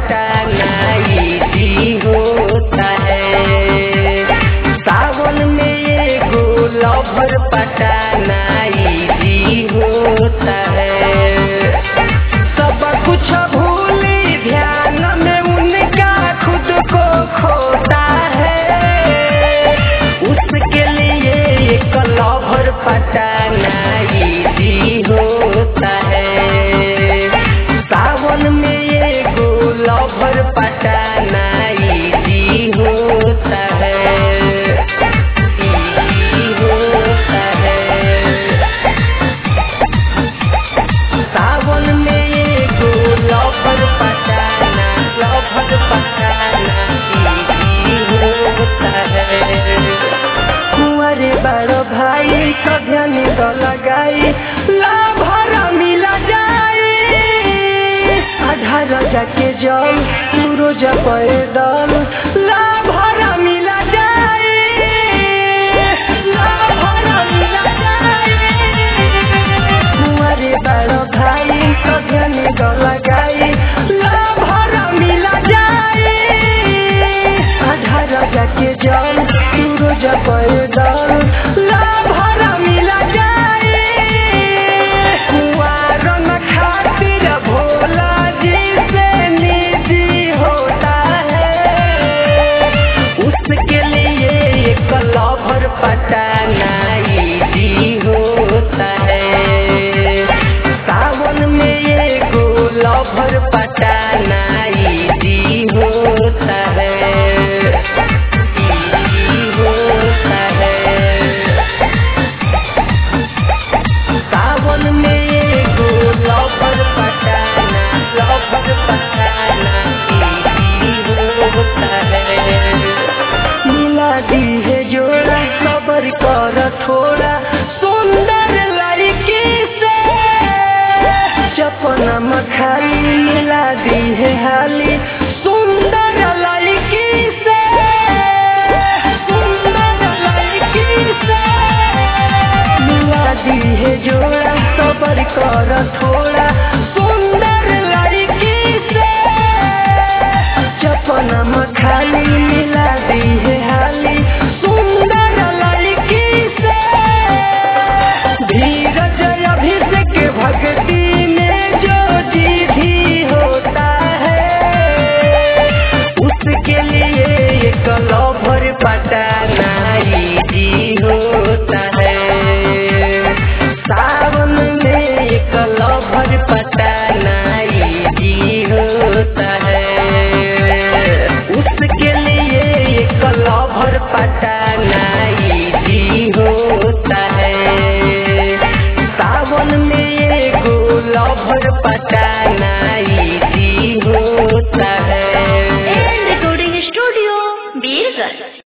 पटाना इजी होता है। सावन में एगो लवर पटाना इजी होता है। सब कुछ भूली ध्यान में उनका खुद को खोता है। उसके लिए एक लवर पटाना इजी होता है। सावन में एगो लवर पटाना इजी होता है। इजी होता है। सावन में एगो लवर पटाना इजी होता है। कुंवारे बड़ो भाई कभी तो लगाई लवर मिला जाए। 18 जाके जल रोज पैदल लवर मिला जाए। लवर मिला जाए। कुंवारे बड़ो भाई कभी तो लगाई लवर मिला जाए। 18 जाके जल रोज पैदल लवर मिला जाए। कुंवारन खातिर भोला जी से निजी होता है। उसके लिए एक लवर पटाना इजी होता है। सावन में एगो लवर पटाना इजी होता है। इजी होता है। सावन में एगो लवर पटाना इजी होता है। मिला दी है जोड़ा सबर कर थोड़ा सुंदर लड़की से। चपना मखाली मिला दी है हाली सुंदर लड़की से। सुंदर लड़की से मिला दी है जोड़ा सबर कर थोड़ा सुंदर लड़की से। चपना मखाली मिला दी है हाली सुंदर लड़की से। धीरज अभिषेक भक्ति में जो जीधी होता है। उसके लिए एक लवर पटाना इजी होता है। सावन में एक लवर पटाना इजी होता है। उसके लिए एक लवर पटाना इजी होता है। सावन में एगो लवर पटाना इजी होता है। Recording studio Birgunj.